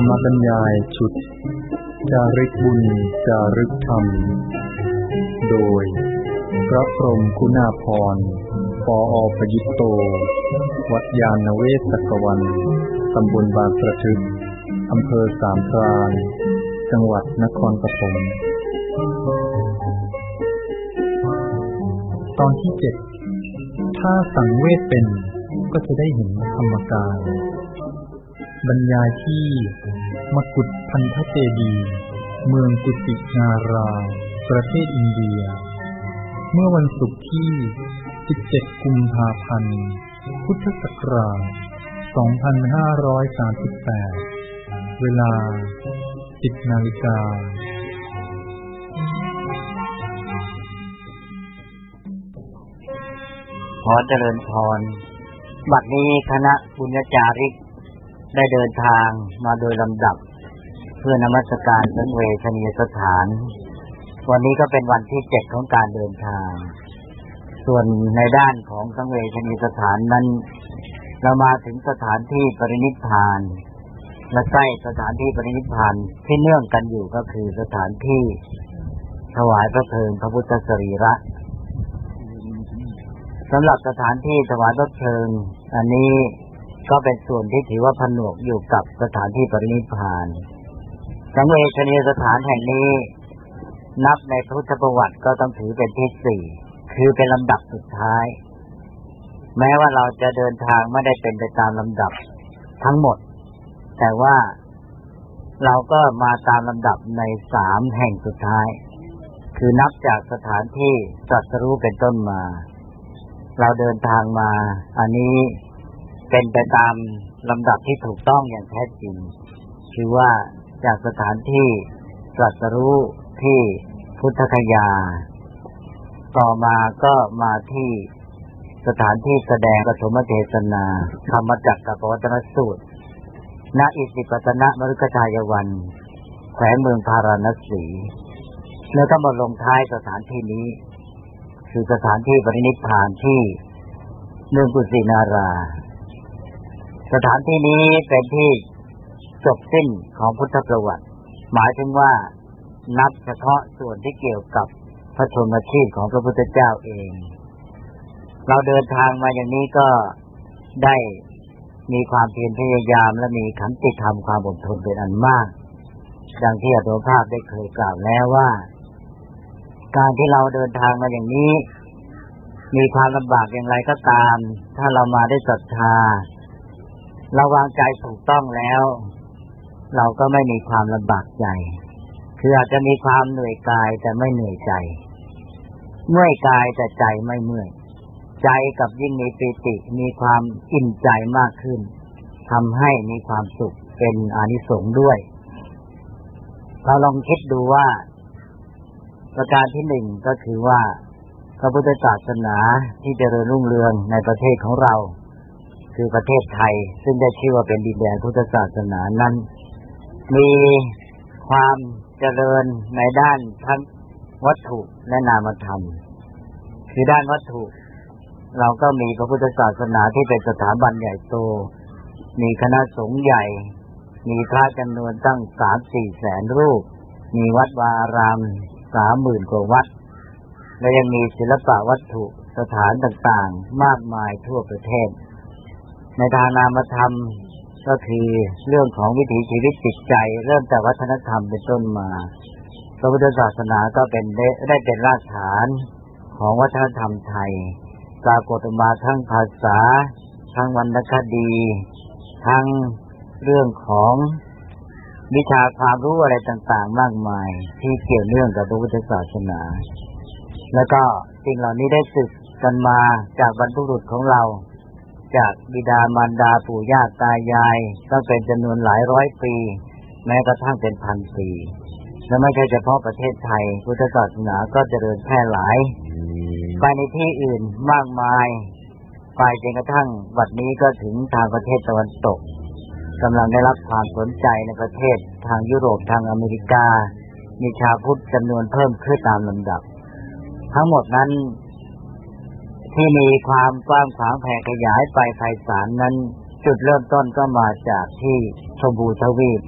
รมบรรยายชุดจาริกบุญจารึกธรรมโดยพระพรหมคุณาภรณ์ ปอ.ประยุตโต วัดยานเวศกวันตำบลบางประทึกอำเภอสามพรานจังหวัดนครปฐมตอนที่ 7ถ้าสังเวชเป็นก็จะได้เห็นธรรมกายบรรยายที่มกุฏพันธเจดีย์เมืองกุสินาราประเทศอินเดียเมื่อวันศุกร์ที่ 17 กุมภาพันธ์ พุทธศักราช 2538 เวลา 10 นาฬิกาขอเจริญพรบัดนี้คณะบุญจาริกได้เดินทางมาโดยลำดับเพื่อนมัสการสังเวชนียสถานวันนี้ก็เป็นวันที่ 7ของการเดินทางส่วนในด้านของสังเวชนียสถานนั้นเรามาถึงสถานที่ปรินิพพานและใกล้สถานที่ปรินิพพานที่เนื่องกันอยู่ก็คือสถานที่ถวายพระเพลิงพระพุทธสรีระสำหรับสถานที่ถวายพระเพลิงอันนี้ก็เป็นส่วนที่ถือว่าผนวกอยู่กับสถานที่ปรินิพพานสังเวชนียสถานแห่งนี้นับในพุทธประวัติก็ต้องถือเป็นที่ 4คือเป็นลำดับสุดท้ายแม้ว่าเราจะเดินทางไม่ได้เป็นไปตามลำดับทั้งหมดแต่ว่าเราก็มาตามลำดับใน3แห่งสุดท้ายคือนับจากสถานที่ตรัสรู้เป็นต้นมาเราเดินทางมาอันนี้เป็นไปตามลำดับที่ถูกต้องอย่างแท้จริงคือว่าจากสถานที่ตรัสรู้ที่พุทธคยาต่อมาก็มาที่สถานที่แสดงปฐมเทศนาธรรมจักรกับปวัตตนสูตรณอิสิปตนมฤคทายวันแขวงเมืองพาราณสีแล้วก็มาลงท้ายสถานที่นี้คือสถานที่ปรินิพพานที่เมืองกุสินาราสถานที่นี้เป็นที่จบสิ้นของพุทธประวัติหมายถึงว่านับเฉพาะส่วนที่เกี่ยวกับพระชนมชีพของพระพุทธเจ้าเองเราเดินทางมาอย่างนี้ก็ได้มีความเพียรพยายามและมีขันติธรรมความอดทนเป็นอันมากดังที่อาตมาภาพได้เคยกล่าวแล้วว่าการที่เราเดินทางมาอย่างนี้มีความลำบากอย่างไรก็ตามถ้าเรามาได้ศรัทธาเราวางใจถูกต้องแล้วเราก็ไม่มีความลำบากใจคืออาจจะมีความเหนื่อยกายแต่ไม่เหนื่อยใจเมื่อยกายแต่ใจไม่เมื่อยใจกับยิ่งมีปิติมีความอิ่มใจมากขึ้นทำให้มีความสุขเป็นอานิสงส์ด้วยเราลองคิดดูว่าประการที่ 1ก็คือว่าพระพุทธศาสนาที่เจริญรุ่งเรืองในประเทศของเราคือประเทศไทยซึ่งได้ชื่อว่าเป็นดินแดนพุทธศาสนานั้นมีความเจริญในด้านทั้งวัตถุและนามธรรมคือด้านวัตถุเราก็มีพระพุทธศาสนาที่เป็นสถาบันใหญ่โตมีคณะสงฆ์ใหญ่มีพระจำนวนตั้ง 3-4 แสนรูปมีวัดวาอาราม 30,000 กว่าวัดและยังมีศิลปะวัตถุสถานต่างๆมากมายทั่วประเทศในทางนามธรรมก็คือเรื่องของวิถีชีวิตจิตใจเริ่มจากวัฒนธรรมเป็นต้นมาพระพุทธศาสนาก็ได้เป็นรากฐานของวัฒนธรรมไทยปรากฏมาทั้งภาษาทั้งวรรณคดีทั้งเรื่องของวิชาความรู้อะไรต่างๆมากมายที่เกี่ยวเนื่องกับพระพุทธศาสนาแล้วก็สิ่งเหล่านี้ได้สืบกันมาจากบรรพบุรุษของเราจากบิดามารดาปู่ย่าตายายก็เป็นจำนวนหลายร้อยปีแม้กระทั่งเป็นพันปีและไม่ใช่เฉพาะประเทศไทยพุทธศาสนาก็เจริญแพร่หลายไปในที่อื่นมากมายไปจนกระทั่งบัดนี้ก็ถึงทางประเทศตะวันตกกำลังได้รับความสนใจในประเทศทางยุโรปทางอเมริกามีชาวพุทธจำนวนเพิ่มขึ้นตามลำดับทั้งหมดนั้นที่มีความกว้างขวางแผ่ขยายไปไพศาลนั้นจุดเริ่มต้นก็มาจากที่ชมพูทวีป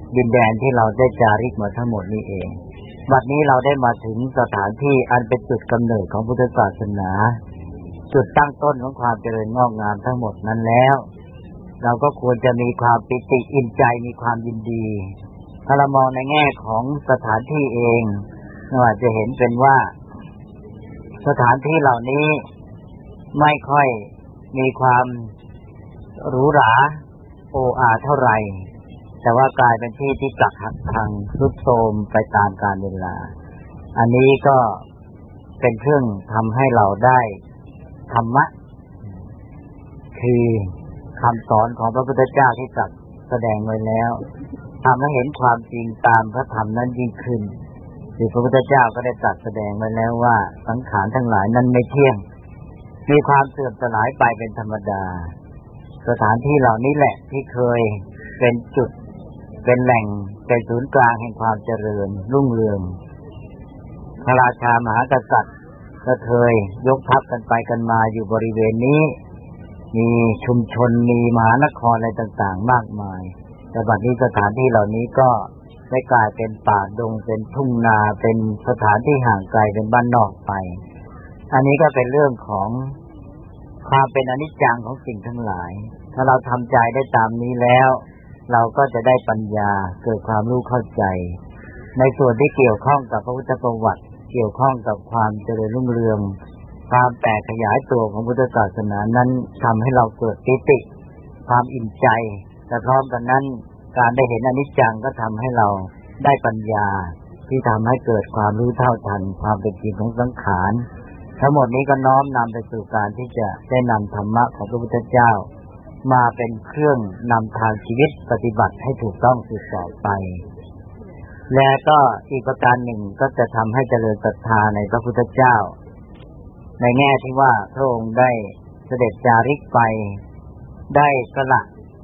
ดินแดนที่เราได้จาริกมาทั้งหมดนี้เองบัดนี้เราได้มาถึงสถานที่อันเป็นจุดกำเนิดของพุทธศาสนาจุดตั้งต้นของความเจริญงอกงามทั้งหมดนั้นแล้วเราก็ควรจะมีความปิติอิ่มใจมีความยินดีถ้าเรามองในแง่ของสถานที่เองเราอาจจะเห็นเป็นว่าสถานที่เหล่านี้ไม่ค่อยมีความหรูหราโอ้อาเท่าไหร่แต่ว่ากลายเป็นที่ที่กักหักพังทรุดโทรมไปตามกาลเวลาอันนี้ก็เป็นเครื่องทำให้เราได้ธรรมะคือคำสอนของพระพุทธเจ้าที่ตรัสแสดงไว้แล้วทำให้เห็นความจริงตามพระธรรมนั้นยิ่งขึ้นที่พระพุทธเจ้าก็ได้ตรัสแสดงไว้แล้วว่าสังขารทั้งหลายนั้นไม่เที่ยงมีความเสื่อมสลายไปเป็นธรรมดาสถานที่เหล่านี้แหละที่เคยเป็นจุดเป็นแหล่งเป็นศูนย์กลางแห่งความเจริญรุ่งเรืองพระราชามหากษัตริย์ก็เคยยกทัพกันไปกันมาอยู่บริเวณนี้มีชุมชนมีมหานครอะไรต่างๆมากมายแต่บัดนี้สถานที่เหล่านี้ก็ได้กลายเป็นป่าดงเป็นทุ่งนาเป็นสถานที่ห่างไกลเป็นบ้านนอกไปอันนี้ก็เป็นเรื่องของความเป็นอนิจจังของสิ่งทั้งหลายถ้าเราทำใจได้ตามนี้แล้วเราก็จะได้ปัญญาเกิดความรู้เข้าใจในส่วนที่เกี่ยวข้องกับพระพุทธประวัติเกี่ยวข้องกับความเจริญรุ่งเรืองความแตกขยายตัวของพุทธศาสนานั้นทำให้เราเกิดปิติความอิ่มใจแต่พร้อมกันนั้นการได้เห็นอนิจจังก็ทำให้เราได้ปัญญาที่ทำให้เกิดความรู้เท่าทันความเป็นจริงของสังขารทั้งหมดนี้ก็น้อมนำไปสู่การที่จะได้นำธรรมะของพระพุทธเจ้ามาเป็นเครื่องนำทางชีวิตปฏิบัติให้ถูกต้องสืบต่อไปและก็อีกประการหนึ่งก็จะทำให้เจริญศรัทธาในพระพุทธเจ้าในแง่ที่ว่าพระองค์ได้เสด็จจาริกไปได้สละ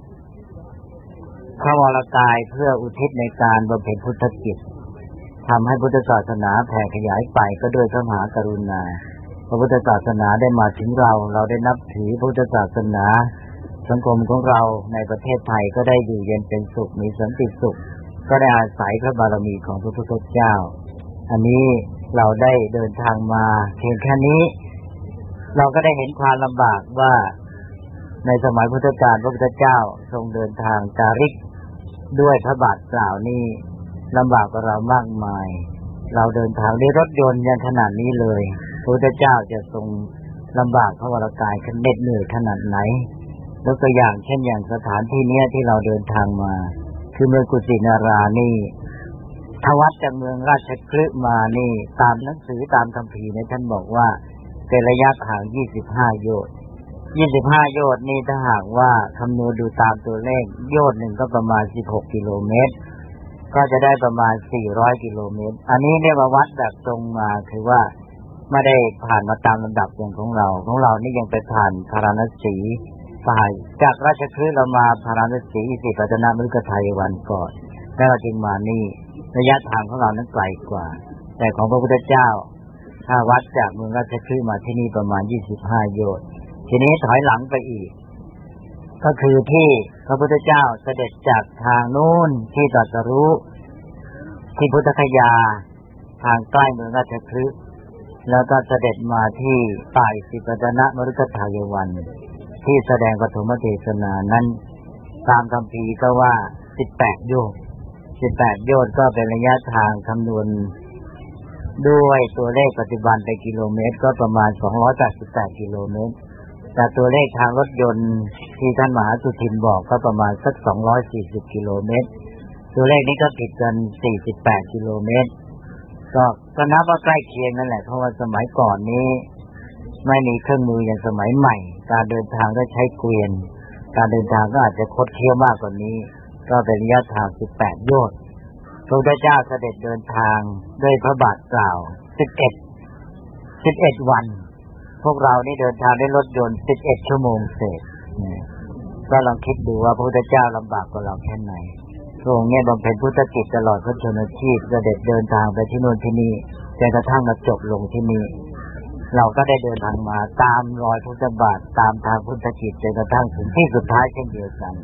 พระวรกายเพื่ออุทิศในการบำเพ็ญพุทธกิจทำให้พุทธศาสนาแผ่ขยายไปก็ด้วยพระมหากรุณาพระพุทธศาสนาได้มาถึงเราได้นับถือพุทธศาสนาสังคมของเราในประเทศไทยก็ได้อยู่เย็นเป็นสุขมีสันติสุขก็ได้อาศัยพระบารมีของพระพุทธเจ้าอันนี้เราได้เดินทางมาเพียงแค่นี้เราก็ได้เห็นความลำบากว่าในสมัยพุทธกาลพระพุทธเจ้าทรงเดินทางจาริกด้วยพระบาทเปล่านี่ลำบากกว่าเรามากมายเราเดินทางด้วยรถยนต์ยังขนาดนี้เลยพระพุทธเจ้าจะทรงลำบากพระวรกายเหน็ดเหนื่อยขนาดไหนยกตัวอย่างเช่นอย่างสถานที่นี้ที่เราเดินทางมาคือเมืองกุสินารานี่ทวัดจากเมืองราชคฤห์มานี่ตามหนังสือตามคัมภีร์เนี่ยท่านบอกว่าเป็นระยะทาง25โยชน์25โยชน์นี่ถ้าหากว่าคำนวณดูตามตัวเลขโยชน์หนึ่งก็ประมาณ16กิโลเมตรก็จะได้ประมาณ400กิโลเมตรอันนี้เนี่ยมาวัดแบบตรงมาคือว่าไม่ได้ผ่านมาตามลำดับอย่างของเรานี่ยังไปผ่านพาราณสีฝ่ายจากราชคฤห์เรามาพาราณสีอิปัตตนมฤคทายวันก่อนแล้วเราจึงมานี่ระยะทางของเรานั้นไกลกว่าแต่ของพระพุทธเจ้าถ้าวัดจากเมืองราชคฤห์มาที่นี่ประมาณ25โยชน์ทีนี้ถอยหลังไปอีกก็คือที่พระพุทธเจ้าเสด็จจากทางนู้นที่ตรัสรู้ที่พุทธคยาทางใกล้เมืองราชคฤห์แล้วก็เสด็จมาที่ป่าอิสิปตนมฤคทายวันที่แสดงปฐมเทศนานั้นตามคัมภีร์ก็ว่า18โยชน์18โยชน์ก็เป็นระยะทางคำนวณด้วยตัวเลขปัจจุบันเป็นกิโลเมตรก็ประมาณ288กิโลเมตรแต่ตัวเลขทางรถยนต์ที่ท่านมหาสุทินบอกก็ประมาณสัก240กิโลเมตรตัวเลขนี้ก็ผิดกัน48กิโลเมตรก็นับว่าใกล้เคียงนั่นแหละเพราะว่าสมัยก่อนนี้ไม่มีเครื่องมืออย่างสมัยใหม่การเดินทางก็ใช้เกวียนการเดินทางก็อาจจะคดเคี้ยวมากกว่านี้ก็เป็นระยะทาง18โยชน์พระพุทธเจ้าเสด็จเดินทางด้วยพระบาทเปล่า11วันพวกเรานี่เดินทางด้วยรถยนต์11ชั่วโมงเศษก็ลองคิดดูว่าพระพุทธเจ้าลำบากกว่าเราแค่ไหนพระองค์เนี่ยบำเพ็ญพุทธกิจตลอดพระชนชีพเสด็จเดินทางไปที่โน่นที่นี่จนกระทั่งมาจบลงที่นี่เราก็ได้เดินทางมาตามรอยพุทธบาทตามทางพุทธกิจจนกระทั่งถึงที่สุดท้ายเช่นเดียวกัน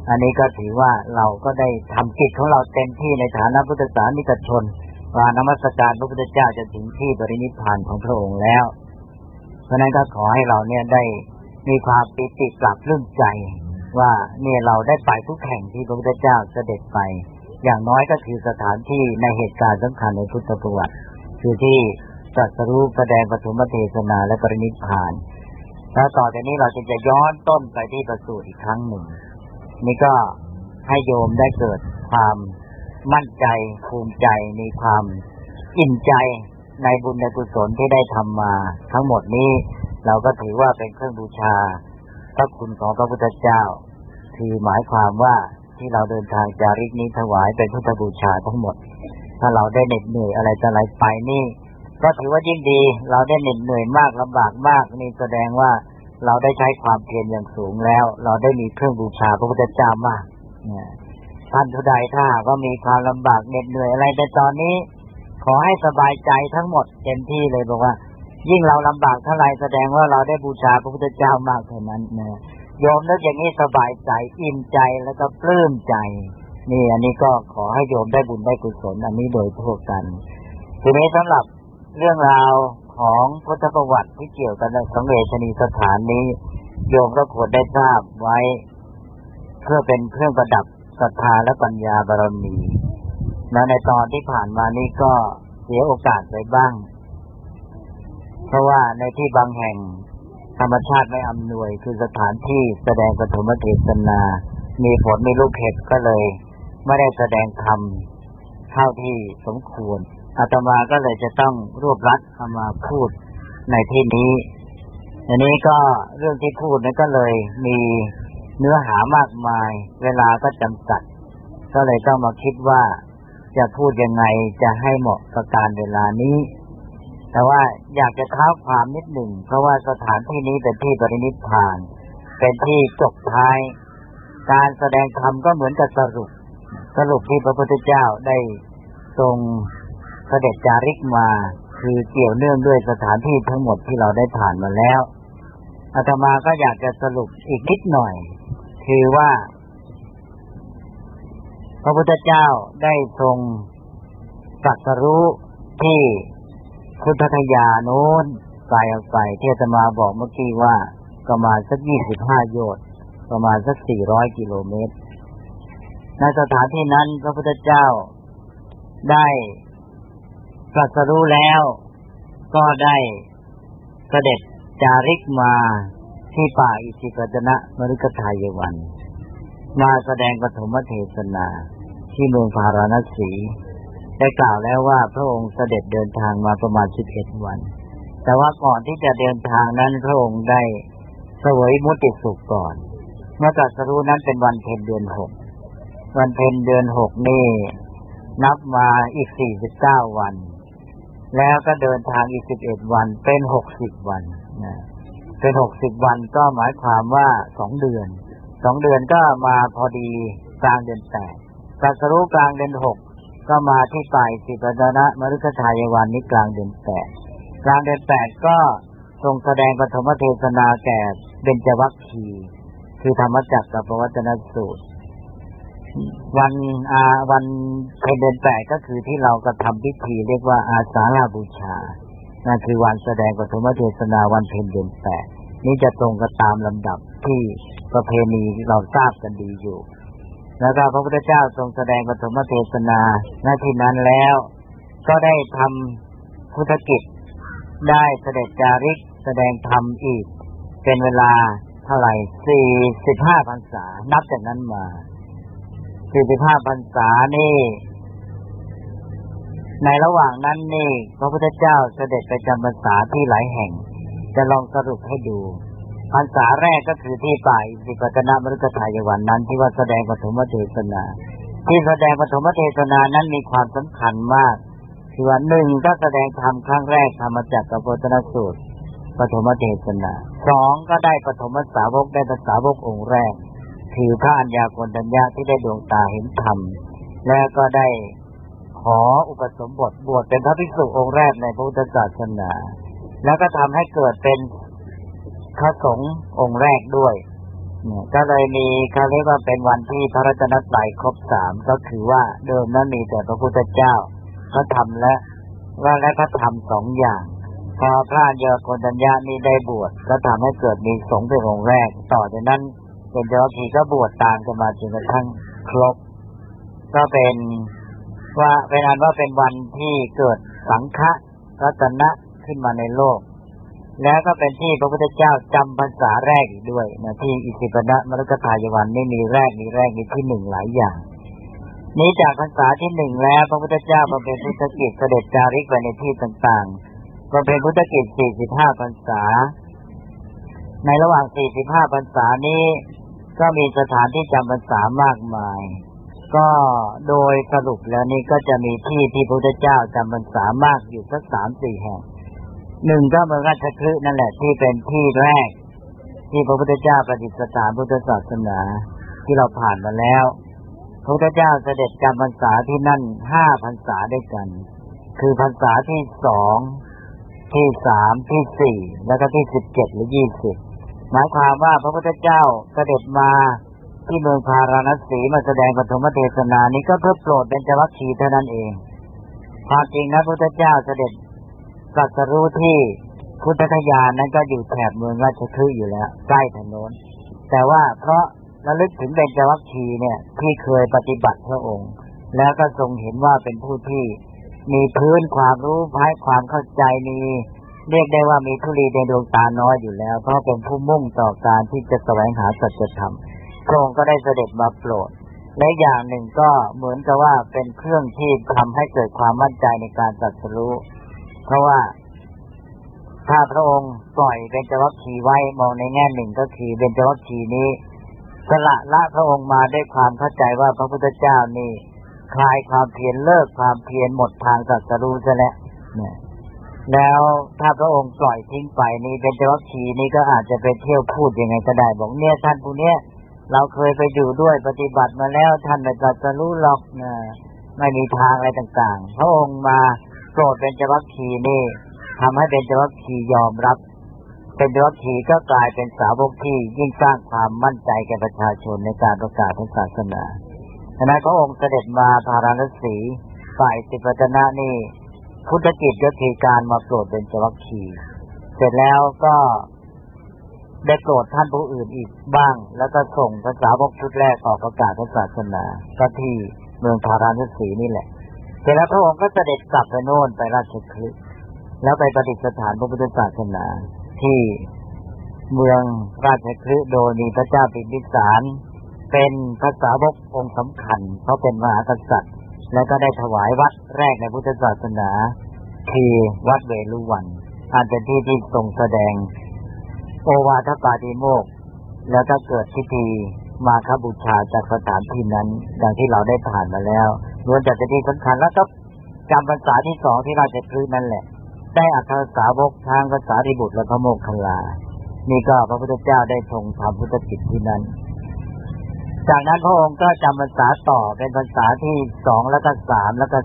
อันนี้ก็ถือว่าเราก็ได้ทำกิจของเราเต็มที่ในฐานะพุทธศาสนิกชนว่านมัสการพระพุทธเจ้าจะถึงที่ปรินิพพานของพระองค์แล้วเพราะนั้นก็ขอให้เราเนี่ยได้มีความปิติปรับปลื้มใจว่าเนี่ยเราได้ไปทุกแห่งที่พระพุทธเจ้าเสด็จไปอย่างน้อยก็คือสถานที่ในเหตุการณ์สำคัญในพุทธประวัติคือที่ตรัสรู้แสดงปฐมเทศนาและปรินิพพานแล้วต่อจากนี้เราจะย้อนต้นไปที่ประสูติอีกครั้งหนึ่งนี่ก็ให้โยมได้เกิดความมั่นใจภูมิใจมีความอิ่มใจในบุญในกุศลที่ได้ทำมาทั้งหมดนี้เราก็ถือว่าเป็นเครื่องบูชาพระคุณของพระพุทธเจ้าคือหมายความว่าที่เราเดินทางจาริกนี้ถวายเป็นพุทธบูชาทั้งหมดถ้าเราได้เหน็ดเหนื่อยอะไรจะอะไรไปนี่ก็ถือว่ายิ่งดีเราได้เหน็ดเหนื่อยมากลำบากมากนี่แสดงว่าเราได้ใช้ความเพียรอย่างสูงแล้วเราได้มีเครื่องบูชาพระพุทธเจ้ามากท่านผู้ใดถ้าก็มีความลำบากเหน็ดเหนื่อยอะไรในตอนนี้ขอให้สบายใจทั้งหมดเต็มที่เลยบอกว่ายิ่งเราลำบากเท่าไรแสดงว่าเราได้บูชาพระพุทธเจ้ามากเท่านั้นนะโยมนึกอย่างนี้สบายใจอิ่มใจแล้วก็ปลื้มใจนี่อันนี้ก็ขอให้โยมได้บุญได้กุศลอันนี้โดยทั่วกันทีนี้สำหรับเรื่องราวของพุทธประวัติที่เกี่ยวกับสังเวชนียสถานนี้โยมก็ควรได้ทราบไว้เพื่อเป็นเครื่องประดับศรัทธาและปัญญาบารมีและในตอนที่ผ่านมานี้ก็เสียโอกาสไปบ้างเพราะว่าในที่บางแห่งธรรมชาติไม่อำนวยคือสถานที่แสดงปฐมเทศนามีฝนมีลูกเห็บก็เลยไม่ได้แสดงธรรมเท่าที่สมควรอาตมาก็เลยจะต้องรวบรัดเอามาพูดในที่นี้อันนี้ก็เรื่องที่พูดนั้นก็เลยมีเนื้อหามากมายเวลาก็จำกัดก็เลยต้องมาคิดว่าจะพูดยังไงจะให้เหมาะกับการเวลานี้แต่ว่าอยากจะเท้าความนิดหนึ่งเพราะว่าสถานที่นี้เป็นที่ปรินิพพานเป็นที่จบท้ายการแสดงธรรมก็เหมือนกับสรุปที่พระพุทธเจ้าได้ทรงเสด็จจาริกมาคือเกี่ยวเนื่องด้วยสถานที่ทั้งหมดที่เราได้ผ่านมาแล้วอาตมาก็อยากจะสรุปอีกนิดหน่อยคือว่าพระพุทธเจ้าได้ทรงตรัสรู้ที่พุทธคยาโน้นไกลออกไปที่อาตมาบอกเมื่อกี้ว่าประมาณสัก25โยชน์ประมาณสัก400กิโลเมตรในสถานที่นั้นพระพุทธเจ้าได้ตรัสรู้แล้วก็ได้เสด็จจาริกมาที่ป่าอิสิปตนมฤคทายวันมาแสดงปฐมเทศนาที่เมืองพาราณสีได้กล่าวแล้วว่าพระองค์เสด็จเดินทางมาประมาณ11วันแต่ว่าก่อนที่จะเดินทางนั้นพระองค์ได้เสวยมุติสุขก่อนเมื่อตรัสรู้นั้นเป็นวันเพ็ญเดือน6วันเพ็ญเดือน6นี่นับมาอีก49วันแล้วก็เดินทางอีก11วันเป็น60วันนะเป็น60วันก็หมายความว่า2เดือนก็มาพอดีกลางเดือน8ตรัสรู้กลางเดือน6ก็มาที่ป่าอิสิปตนมฤคทายวันนี้กลางเดือน8กลางเดือน8ก็ทรงแสดงปฐมเทศนาแก่เบญจวัคคีย์คือธรรมจักรกับปวัตตนสูตรวันเพ็ญเดือน8ก็คือที่เรากระทำพิธีเรียกว่าอาสาฬบูชานั่นคือวันแสดงปฐมเทศนาวันเพ็ญเดือน8นี้จะตรงกันตามลำดับที่ประเพณีเราทราบกันดีอยู่แล้วก็พระพุทธเจ้าทรงแสดงปฐมเทศนาณที่นั้นแล้วก็ได้ทำพุทธกิจได้เสด็จจาริกแสดงธรรมอีกเป็นเวลาเท่าไหร่45พรรษานับจากนั้นมา45พรรษานี่ในระหว่างนั้นนี่พระพุทธเจ้าเสด็จไปจำพรรษาที่หลายแห่งจะลองสรุปให้ดูพรรษาแรกก็คือที่ป่าอิสิปตนมฤคทายวันนั้นที่ว่าแสดงปฐมเทศนาที่แสดงปฐมเทศนานั้นมีความสำคัญมากคือว่า1ก็แสดงธรรมครั้งแรกธรรมจักรกับปวัตตนสูตรปฐมเทศนา2ก็ได้ปฐมสาวกได้พระสาวกองค์แรกคือพระอัญญาโกณฑัญญะที่ได้ดวงตาเห็นธรรมแล้วก็ได้ขออุปสมบทบวชเป็นพระภิกษุองค์แรกในพระพุทธศาสนาแล้วก็ทำให้เกิดเป็นพระสงฆ์องค์แรกด้วยก็เลยมีเขาเรียกว่าเป็นวันที่พระรัตนตรัยครบ3ก็คือว่าเดิมนั้นมีแต่พระพุทธเจ้าพระธรรมและพระธรรม2อย่างพอพระอัญญโกณฑัญญะนี้ได้บวชก็ทำให้เกิดมีสงฆ์เป็นองค์แรกต่อจากนั้นเป็นเจ้าทีก็บวชตามกันมาจนกระทั่งครบก็เป็นว่าเป็นอันว่าเป็นวันที่เกิดสังฆรัตนะขึ้นมาในโลกแล้วก็เป็นที่พระพุทธเจ้าจำพรรษาแรกอีกด้วยนะที่อิสิปนะมฤคทายวันนี่มีแรกมีที่1หลายอย่างนี้จากพรรษาที่1แล้วพระพุทธเจ้าบำเพ็ญพุทธกิจเสด็จจาริกไปในที่ต่างๆบำเพ็ญพุทธกิจ45พรรษาในระหว่าง45พรรษานี้ก็มีสถานที่จำพรรษามากมายก็โดยสรุปแล้วนี่ก็จะมีที่พระพุทธเจ้าจำพรรษามากอยู่สัก 3-4 แห่ง1ก็เมืองราชคฤห์นั่นแหละที่เป็นที่แรกที่พระพุทธเจ้าประดิษฐานพุทธศาสนาที่เราผ่านมาแล้วพระพุทธเจ้าเสด็จจำพรรษาที่นั่น5พรรษาด้วยกันคือพรรษาที่2ที่3ที่4แล้วก็ที่17หรือ20หมายความว่าพระพุทธเจ้าเสด็จมาที่เมืองพาราณสีมาแสดงปฐมเทศนานี้ก็เพื่อโปรดเบญจวัคคีย์เท่านั้นเองความจริงนะพระพุทธเจ้าเสด็จตรัสรู้ที่พุทธคยานั้นก็อยู่แถบเมืองราชคฤห์อยู่แล้วใกล้ถนนแต่ว่าเพราะระลึกถึงเบญจวัคคีย์เนี่ยที่เคยปฏิบัติพระองค์แล้วก็ทรงเห็นว่าเป็นผู้ที่มีพื้นความรู้ความเข้าใจมีเรียกได้ว่ามีธุลีในดวงตาน้อยอยู่แล้วเพราะเป็นผู้มุ่งต่อการที่จะแสวงหาสัจธรรมพระองค์ก็ได้เสด็จมาโปรดและอย่างหนึ่งก็เหมือนกับว่าเป็นเครื่องที่ทำให้เกิดความมั่นใจในการตรัสรู้เพราะว่าถ้าพระองค์ปล่อยเบญจวัคคีย์ไว้มองในแง่หนึ่งก็คือเบญจวัคคีย์นี้สละพระองค์มาด้วยความเข้าใจว่าพระพุทธเจ้านี่คลายความเพียรเลิกความเพียรหมดทางตรัสรู้ซะแล้วถ้าพระองค์ปล่อยทิ้งไปนี่เบญจวัคคีย์นี้ก็อาจจะไปเที่ยวพูดยังไงก็ได้บอกเนี่ยท่านผู้เนี้ยเราเคยไปอยู่ด้วยปฏิบัติมาแล้วท่านไม่ตรัสรู้หรอกไม่มีทางอะไรต่างๆพระองค์มาโปรดเบญจวัคคีย์นี่ทำให้เบญจวัคคีย์ยอมรับเบญจวัคคีย์ก็กลายเป็นสาวกที่ยิ่งสร้างความมั่นใจแก่ประชาชนในการประกาศศาสนาฉะนั้นพระองค์เสด็จมาพาราณสีฝ่ายสิปวัตนะนี่พุทธกิจก็คือการมาโปรดเบญจวัคคีย์เสร็จแล้วก็ได้โปรดท่านผู้อื่นอีกบ้างแล้วก็ส่งพระสาวกชุดแรกออกประกาศศาสนาก็ที่เมืองพาราณสีนี่แหละเสร็จแล้วพระองค์ก็เสด็จกลับไปโน่นไปราชคฤห์แล้วไปประดิษฐานพระพุทธศาสนาที่เมืองราชคฤห์โดยมีพระเจ้าพิมพิสารเป็นพระสาวกองค์สำคัญเพราะเป็นมหากษัตริย์แล้วก็ได้ถวายวัดแรกในพุทธศาสนาคือวัดเวฬุวันอันเป็นที่ที่ทรงแสดงโอวาทปาติโมกข์แล้วก็เกิดพิธีมาฆบูชาจากสถานที่นั้นดังที่เราได้ผ่านมาแล้วล้วนจะเป็นที่สำคัญแล้วก็จำพรรษาที่2ที่ราชคฤห์นั่นแหละได้อัครสาวกทางพระสารีบุตรและพระโมคคัลลานี่ก็พระพุทธเจ้าได้ทรงทำพุทธกิจที่นั้นจากนั้นพระองค์ก็จำพรรษาต่อเป็นพรรษาที่2แล้วก็3แล้วก็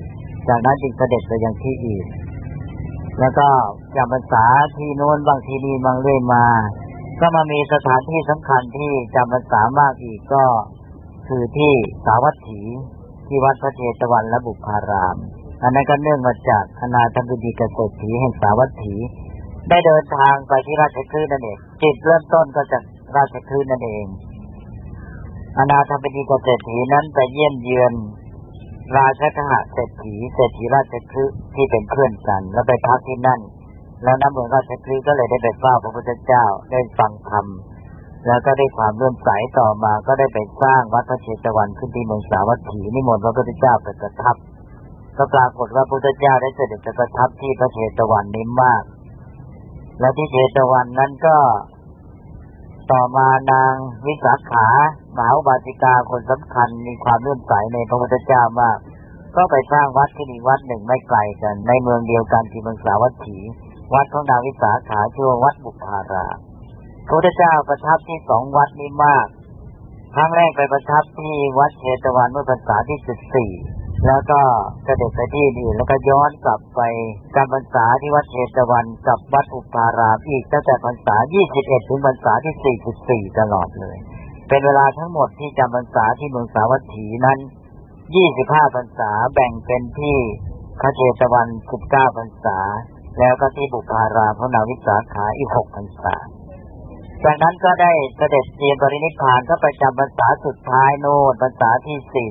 4จากนั้นจึงเสด็จไปยังที่อื่นแล้วก็จำพรรษาที่โน้นบางที่นี่บางเรื่อยมาก็มามีสถานที่สำคัญที่จำพรรษามากอีกก็คือที่สาวัตถีที่วัดพระเชตวันและบุพารามอันนั้นก็เนื่องมาจากอนาถบิณฑิกเศรษฐีแห่งสาวัตถีได้เดินทางไปที่ราชคฤห์นั่นเองจุดเริ่มต้นก็จากราชคฤห์นั่นเองอนาถบิณฑิกเศรษฐีนั้นไปเยี่ยมเยือนราชคหเศรษฐีราชคฤห์ที่เป็นเพื่อนกันแล้วไปพักที่นั่นแล้วน้ำเมืองราชคฤห์ก็เลยได้ไปเฝ้าพระพุทธเจ้าได้ฟังธรรมแล้วก็ได้ความเลื่อมใสต่อมาก็ได้ไปสร้างวัดพระเชตวันขึ้นที่เมืองสาวัตถีนิมนต์พระพุทธเจ้าไปประทับก็ปรากฏว่าพระพุทธเจ้าได้เสด็จประทับที่พระเชตวันนี้มากและที่เชตวันนั้นก็ต่อมานางวิสาขามหาอุบาสิกาคนสำคัญมีความเลื่อมใสในพระพุทธเจ้ามากก็ไปสร้างวัดที่อีกวัดหนึ่งไม่ไกลกันในเมืองเดียวกันที่เมืองสาวัตถีวัดของนางวิสาขาชื่อว่าวัดบุพารามพระพุทธเจ้าประทับที่2วัดนี้มากครั้งแรกไปประทับที่วัดเชตวันเมื่อพรรษาที่14 แล้วก็เสด็จไปที่อื่นแล้วก็ย้อนกลับไปจำพรรษาที่วัดเชตวันกับวัดอุปารามอีกตั้งแต่พรรษา21ถึงพรรษาที่44ตลอดเลยเป็นเวลาทั้งหมดที่จำพรรษาที่เมืองสาวัตถีนั้น25พรรษาแบ่งเป็นที่พระเชตวัน19พรรษาแล้วก็ที่บุปารามพระนาวิสาขาอีก6พรรษาจากนั้นก็ได้เสด็จเตรียมปรินิพพานก็ไปจำพรรษาสุดท้ายโน่นพรรษาที่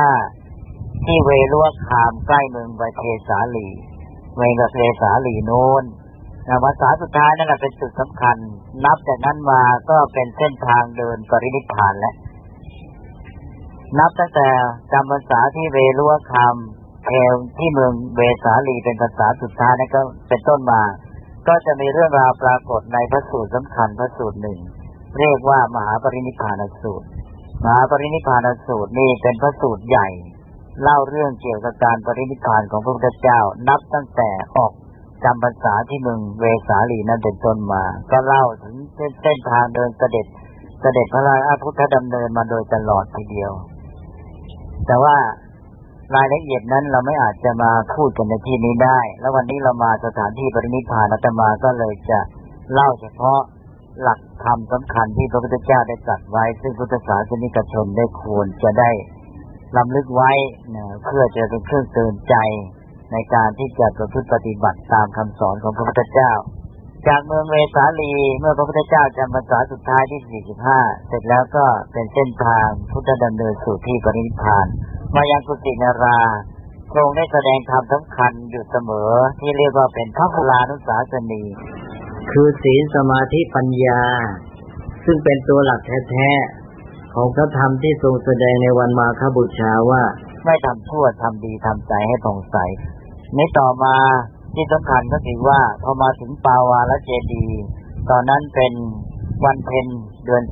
45ที่เวรุวคามใกล้เมืองไวเทสาลีเวรุเทสาลีโน่นพรรษาสุดท้ายนั่นแหละเป็นจุดสำคัญนับจากนั้นมาก็เป็นเส้นทางเดินปรินิพพานแล้วนับตั้งแต่จำพรรษาที่เวรุวคามที่เมืองเวสาลีเป็นพรรษาสุดท้ายนั่นก็เป็นต้นมาก็จะมีเรื่องราวปรากฏในพระสูตรสำคัญพระสูตรหนึ่งเรียกว่ามหาปรินิพพานสูตรมหาปรินิพพานสูตรนี่เป็นพระสูตรใหญ่เล่าเรื่องเกี่ยวกับการปรินิพพานของพระพุทธเจ้านับตั้งแต่ออกจำพรรษาที่เมืองเวสาลีนั้นเป็นต้นมาก็เล่าถึงเส้นทางเดินเสด็จพระราชพุทธดำเนินมาโดยตลอดทีเดียวแต่ว่ารายละเอียดนั้นเราไม่อาจจะมาพูดกันในที่นี้ได้แล้ววันนี้เรามาสถานที่ปรินิพพานอาตมาก็เลยจะเล่าเฉพาะหลักธรรมสำคัญที่พระพุทธเจ้าได้ตรัสไว้ซึ่งพุทธศาสนิกชนได้ควรจะได้รำลึกไว้เพื่อจะเป็นเครื่องเตือนใจในการที่จะประพฤติปฏิบัติตามคำสอนของพระพุทธเจ้าจากเมืองเวสาลีเมื่อพระพุทธเจ้าจำพรรษาสุดท้ายที่45เสร็จแล้วก็เป็นเส้นทางพุทธดำเนินสู่ที่ปรินิพพานมายังกุสินาราพระองค์ได้แสดงธรรมสำคัญอยู่เสมอที่เรียกว่าเป็นพระพุลานุสาสนีคือศีลสมาธิปัญญาซึ่งเป็นตัวหลักแท้ๆของพระธรรมที่ทรงแสดงในวันมาฆบูชาว่าไม่ทำชั่วทำดีทำใจให้ผ่องใสในต่อมาที่สำคัญก็คือว่าพอมาถึงปาวาลเจดีย์ตอนนั้นเป็นวันเพ็ญเดือน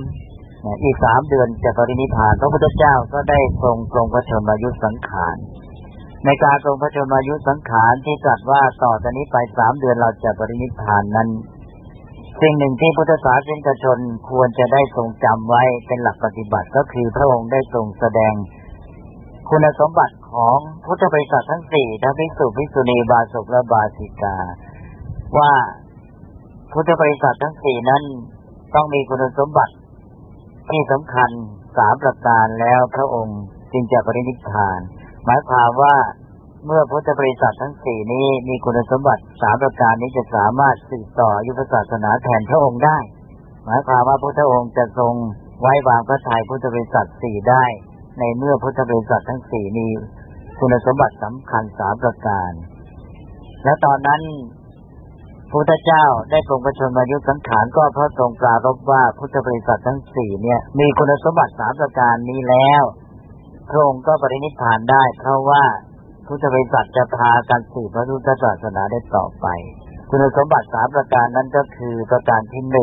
3อีก3เดือนจะปรินิพพานพระพุทธเจ้าก็ได้ทรงปรงพระชนมายุสังขารในการทรงพระชนมายุสังขารที่ตรัสว่าต่อจากนี้ไป3เดือนเราจะปรินิพพานนั้นสิ่งหนึ่งที่พุทธศาสนิกชนควรจะได้ทรงจำไว้เป็นหลักปฏิบัติก็คือพระองค์ได้ทรงแสดงคุณสมบัติของพุทธบริษัททั้ง4ทั้งภิกษุภิกษุณีบาศกและบาสิกาว่าพุทธบริษัททั้ง4นั้นต้องมีคุณสมบัติที่สำคัญ3ประการแล้วพระองค์จึงจะปรินิพพานหมายความว่าเมื่อพุทธบริษัททั้ง4นี้มีคุณสมบัติ3ประการนี้จะสามารถสืบต่ออายุพระศาสนาแทนพระองค์ได้หมายความว่าพระองค์จะทรงไว้วางพระทัยพุทธบริษัท4ได้ในเมื่อพุทธบริษัททั้ง4มีคุณสมบัติสำคัญ3ประการและตอนนั้นพระพุทธเจ้าได้ทรงพระชนมายุสังขารก็เพราะทรงปรารภว่าพุทธบริษัททั้ง4เนี่ยมีคุณสมบัติ3ประการนี้แล้วพระองค์ก็ปรินิพพานได้เพราะว่าพุทธบริษัทจะพากันสืบพระพุทธศาสนาได้ต่อไปคุณสมบัติ3ประการนั้นก็คือประการที่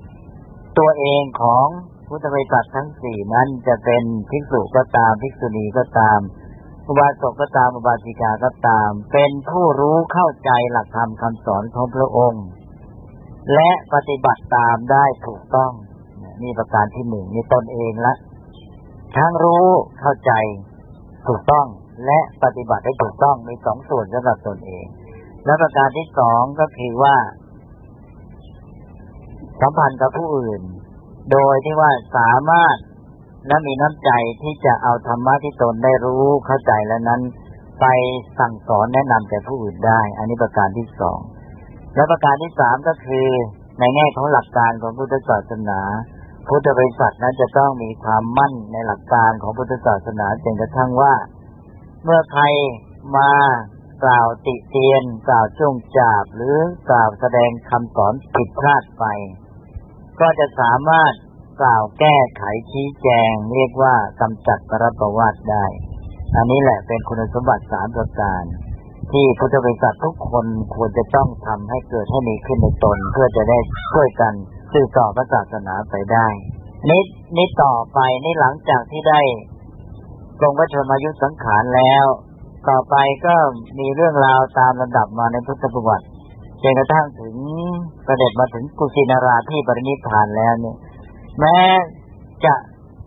1ตัวเองของพุทธบริษัททั้ง4นั้นจะเป็นภิกษุก็ตามภิกษุณีก็ตามอุบาสกก็ตามอุบาสิกาก็ตามเป็นผู้รู้เข้าใจหลักธรรมคำสอนของพระองค์และปฏิบัติตามได้ถูกต้องนี่ประการที่1นี่ตนเองละทั้งรู้เข้าใจถูกต้องและปฏิบัติได้ถูกต้องมี2ส่วนสำหรับตนเองและประการที่2ก็คือว่าสัมพันธ์กับผู้อื่นโดยที่ว่าสามารถและมีน้ำใจที่จะเอาธรรมะที่ตนได้รู้เข้าใจแล้วนั้นไปสั่งสอนแนะนำแก่ผู้อื่นได้อันนี้ประการที่2และประการที่3ก็คือในแง่ของหลักการของพุทธศาสนาพุทธบริษัทนั้นจะต้องมีความมั่นในหลักการของพุทธศาสนาจนกระทั่งว่าเมื่อใครมากล่าวติเตียนกล่าวจ้วงจาบหรือกล่าวแสดงคำสอนผิดพลาดไปก็จะสามารถกล่าวแก้ไขชี้แจงเรียกว่ากำจัดปรับประวัติได้อันนี้แหละเป็นคุณสมบัติ3ประการที่พุทธบริษัททุกคนควรจะต้องทำให้เกิดให้มีขึ้นในตนเพื่อจะได้ช่วยกันสืบต่อพระศาสนาไปได้นี่ต่อไปนี่หลังจากที่ได้ทรงพระชนมายุสังขารแล้วต่อไปก็มีเรื่องราวตามลำดับมาในพุทธประวัติจนกระทั่งถึงเสด็จมาถึงกุสินาราที่ปรินิพพานแล้วเนี่ยแม้จะ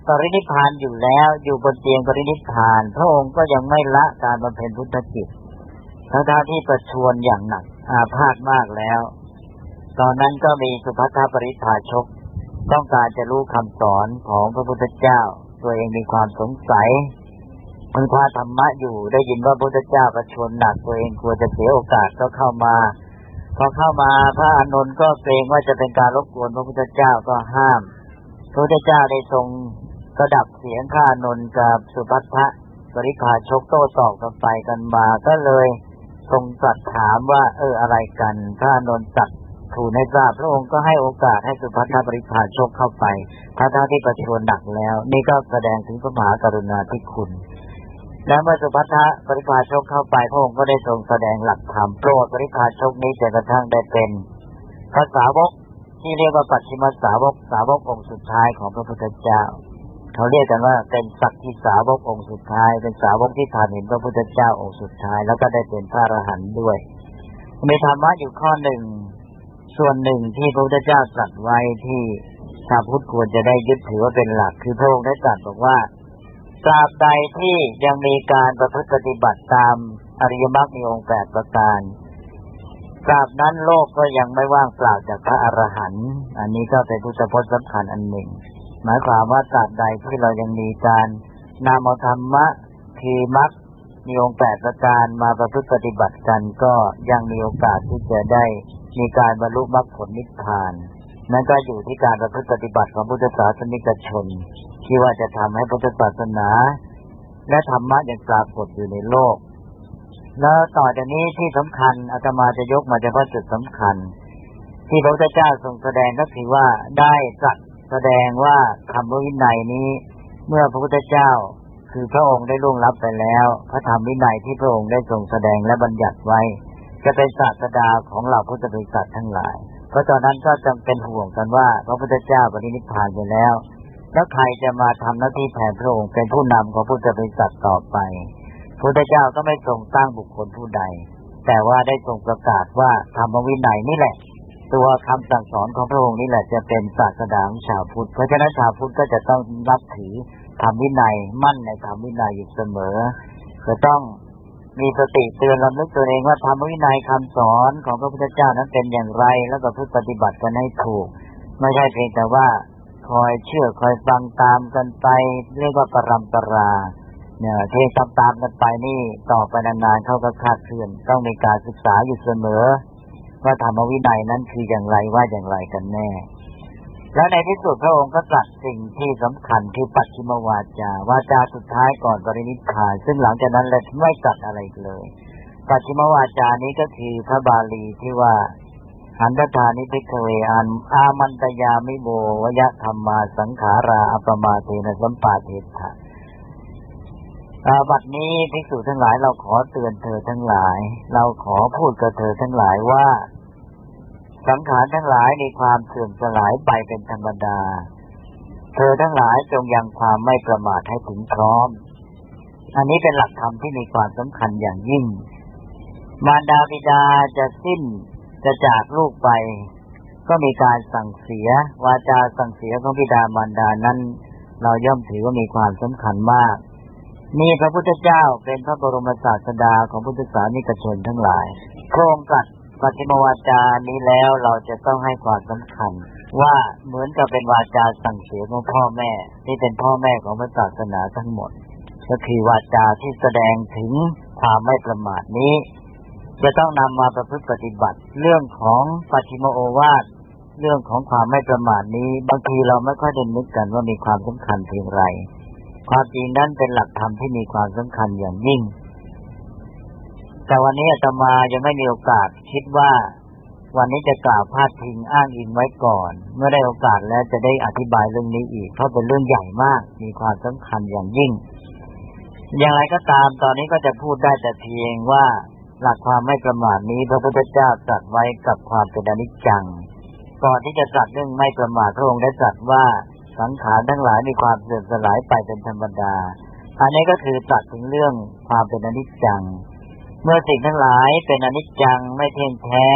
ปรินิพพานอยู่แล้วอยู่บนเตียงปรินิพพานพระองค์ก็ยังไม่ละการบำเพ็ญพุทธกิจทั้งที่ประชวรอย่างหนักอาพาธมากแล้วตอนนั้นก็มีสุภัททปริภาชกต้องการจะรู้คำสอนของพระพุทธเจ้าตัวเองมีความสงสัยฟังธรรมะอยู่ได้ยินว่าพระพุทธเจ้าประชวรหนักตัวเองกลัวจะเสียโอกาสก็เข้ามาพอเข้ามาพระอานนท์ก็เกรงว่าจะเป็นการรบกวนพระพุทธเจ้าก็ห้ามพระพุทธเจ้าได้ทรงกระดับเสียงพระอานนท์กับสุภัททปริภาชกโต้ตอบกันไปกันมาก็เลยทรงตรัสถามว่าอะไรกันพระอานนท์ตรัสทูลให้ทราบพระองค์ก็ให้โอกาสให้สุภัททปริภาชกเข้าไปทั้งที่ประชวรหนักแล้วนี่ก็แสดงถึงพระมหากรุณาธิคุณและเมื่อสุภัททปริภาชกเข้าไปพระองค์ก็ได้ทรงแสดงหลักธรรมโปรดปริภาชกนี้จนกระทั่งได้เป็นพระสาวกที่เรียกว่าปัจฉิมสาวกองค์สุดท้ายของพระพุทธเจ้าเขาเรียกกันว่าเป็นสักขิสาวกองค์สุดท้ายเป็นสาวกที่ผ่านเห็นพระพุทธเจ้าองค์สุดท้ายแล้วก็ได้เป็นพระอรหันต์ด้วยมีธรรมะอยู่ข้อหนึ่งส่วนหนึ่งที่พระพุทธเจ้าตรัสไว้ที่ชาวพุทธควรจะได้ยึดถือว่าเป็นหลักคือพระองค์ได้ตรัสบอกว่าตราบใดที่ยังมีการประพฤติปฏิบัติตามอริยมรรคมีองค์8ประการตราบนั้นโลกก็ยังไม่ว่างเปล่าจากพระอรหันต์อันนี้ก็เป็นพุทธพจน์สำคัญอันหนึ่งหมายความว่าตราบใดที่เรายังมีการนำเอาธรรมะคือมรรคมีองค์8ประการมาประพฤติปฏิบัติกันก็ยังมีโอกาสที่จะได้มีการบรรลุมรรคผลนิพพานนั่นก็อยู่ที่การประพฤติปฏิบัติของพุทธศาสนิกชนที่ว่าจะทำให้พุทธศาสนาและธรรมะยังปรากฏอยู่ในโลกแล้วต่อจากนี้ที่สำคัญอาตมาจะยกมาเฉพาะจุดสำคัญที่พระพุทธเจ้าทรงแสดงก็คือว่าได้ตรัสแสดงว่าธรรมวินัยนี้เมื่อพระพุทธเจ้าคือพระองค์ได้ล่วงลับไปแล้วพระธรรมวินัยที่พระองค์ได้ทรงแสดงและบัญญัติไว้จะเป็นศาสดาของเหล่าพุทธบริษัททั้งหลายเพราะตอนนั้นก็จำเป็นห่วงกันว่าพระพุทธเจ้าปรินิพพานไปแล้วใครจะมาทำหน้าที่แทนพระองค์เป็นผู้นำของพุทธบริษัทต่อไปพระพุทธเจ้าก็ไม่ทรงตั้งบุคคลผู้ใดแต่ว่าได้ทรงประกาศว่าธรรมวินัยนี่แหละตัวคำสั่งสอนของพระองค์นี่แหละจะเป็นศาสดาของชาวพุทธเพราะฉะนั้นชาวพุทธก็จะต้องนับถือธรรมวินัยมั่นในธรรมวินัยอยู่เสมอจะต้องมีสติเตือนระลึกตัวเองว่าธรรมวินัยคำสอนของพระพุทธเจ้านั้นเป็นอย่างไรแล้วก็ปฏิบัติกันให้ถูกไม่ใช่เพียงแต่ว่าคอยเชื่อคอยฟังตามกันไปเรียกว่าปรำปราเนี่ยที่ตามกันไปนี่ต่อไปนานๆเขาก็คลาดเคลื่อนต้องมีการศึกษาอยู่เสมอว่าธรรมวินัยนั้นคืออย่างไรว่าอย่างไรกันแน่และในที่สุดพระองค์ก็ตรัสสิ่งที่สำคัญคือปัจฉิมวาจาวาจาสุดท้ายก่อนปรินิพพานซึ่งหลังจากนั้นเลยไม่ตรัสอะไรเลยปัจฉิมวาจานี้ก็คือพระบาลีที่ว่าหันตถานิภิกขเวอามันตยามิโมวยธรรมาสังขาราอัปปมาเทนะสัมปาเทถะบัดนี้ภิกษุทั้งหลายเราขอเตือนเธอทั้งหลายเราขอพูดกับเธอทั้งหลายว่าสังขารทั้งหลายมีความเสื่อมสลายไปเป็นธรรมดาเธอทั้งหลายจงยังความไม่ประมาทให้ถึงพร้อมอันนี้เป็นหลักธรรมที่มีความสำคัญอย่างยิ่งมารดาบิดาจะสิ้นจะจากลูกไปก็มีการสั่งเสียวาจาสั่งเสียของบิดามารดานั้นเราย่อมถือว่ามีความสำคัญมากนี่พระพุทธเจ้าเป็นพระบรมศาสดาของพุทธศาสนิกชนทั้งหลายพระองค์ตรัสปัจฉิมวาจานี้แล้วเราจะต้องให้ความสำคัญว่าเหมือนกับเป็นวาจาสั่งเสียของพ่อแม่ที่เป็นพ่อแม่ของพระศาสนาทั้งหมดก็คือวาจาที่แสดงถึงความไม่ประมาทนี้จะต้องนำมาประพฤติปฏิบัติเรื่องของปัจฉิมโอวาทเรื่องของความไม่ประมาทนี้บางทีเราไม่ค่อยได้นึกกันว่ามีความสำคัญเพียงไรความจริงนั้นเป็นหลักธรรมที่มีความสำคัญอย่างยิ่งแต่วันนี้อาตมายังไม่มีโอกาสคิดว่าวันนี้จะกล่าวพาดพิงอ้างอิงไว้ก่อนเมื่อได้โอกาสแล้วจะได้อธิบายเรื่องนี้อีกเพราะเป็นเรื่องใหญ่มากมีความสำคัญอย่างยิ่งอย่างไรก็ตามตอนนี้ก็จะพูดได้แต่เพียงว่าหลักความไม่ประมาทนี้พระพุทธเจ้าตรัสไว้กับความเป็นอนิจจังก่อนที่จะตรัสเรื่องไม่ประมาทพระองค์ได้ตรัสว่าสังขารทั้งหลายมีความเสื่อมสลายไปเป็นธรรมดาอันนี้ก็คือตรัสถึงเรื่องความเป็นอนิจจังเมื่อสิ่งทั้งหลายเป็นอนิจจังไม่เที่ยงแท้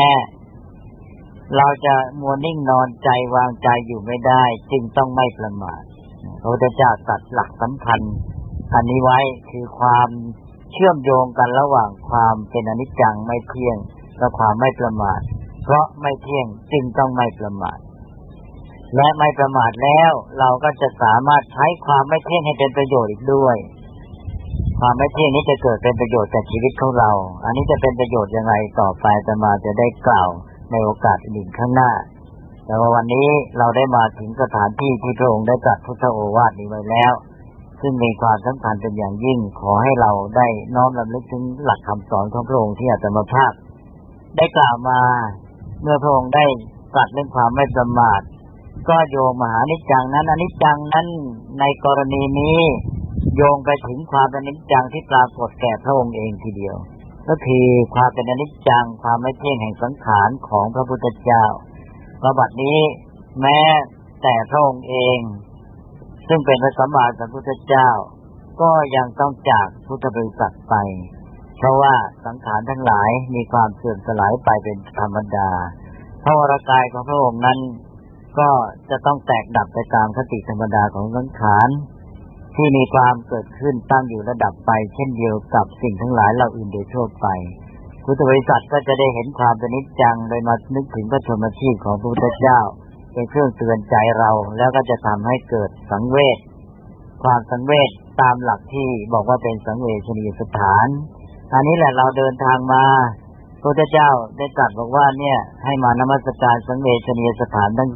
เราจะมัวนิ่งนอนใจวางใจอยู่ไม่ได้จึงต้องไม่ประมาทพระพุทธเจ้าตรัสหลักสำคัญอันนี้ไว้คือความเชื่อมโยงกันระหว่างความเป็นอนิจจังไม่เที่ยงและความไม่ประมาทเพราะไม่เที่ยงจึงต้องไม่ประมาทและไม่ประมาทแล้วเราก็จะสามารถใช้ความไม่เที่ยงให้เป็นประโยชน์อีกด้วยความไม่เที่ยงนี้จะเกิดเป็นประโยชน์กับชีวิตของเราอันนี้จะเป็นประโยชน์ยังไงต่อไปอาตมาจะได้กล่าวในโอกาสอื่นข้างหน้าแต่ว่าวันนี้เราได้มาถึงสถานที่ที่พระองค์ได้ตรัสพุทธโอวาทนี้ไว้แล้วซึ่งมีความสำคัญเป็นอย่างยิ่งขอให้เราได้น้อมรำลึกถึงหลักคำสอนของพระองค์ที่อาตมาภาพได้กล่าวมาเมื่อพระองค์ได้ตรัสเรื่องความไม่ประมาทก็โยงมหานิจจังนั้นอนิจจังนั้นในกรณีนี้โยงไปถึงความเป็นอนิจจังที่ปรากฏแก่พระองค์เองทีเดียวก็คือความเป็นอนิจจังความไม่เที่ยงแห่งสังขารของพระพุทธเจ้าบัดนี้แม้แต่พระองค์เองซึ่งเป็นพระสัมมาสัมพุทธเจ้าก็ยังต้องจากพุทธบริษัทไปเพราะว่าสังขารทั้งหลายมีความเสื่อมสลายไปเป็นธรรมดาพระวรกายของพระองค์นั้นก็จะต้องแตกดับไปตามคติธรรมดาของสังขารที่มีความเกิดขึ้นตั้งอยู่ระดับไปเช่นเดียวกับสิ่งทั้งหลายเหล่าอื่นโดยทั่วไปพุทธบริษัทก็จะได้เห็นความเป็นอนิจจังโดยมานึกถึงพระชนมชีพของพระพุทธเจ้าเป็นเครื่องเตือนใจเราแล้วก็จะทำให้เกิดสังเวชความสังเวชตามหลักที่บอกว่าเป็นสังเวชนียสถานอันนี้แหละเราเดินทางมาพระพุทธเจ้าได้ตรัสบอกว่าเนี่ยให้มานมัสการสังเวชนียสถานทั้ง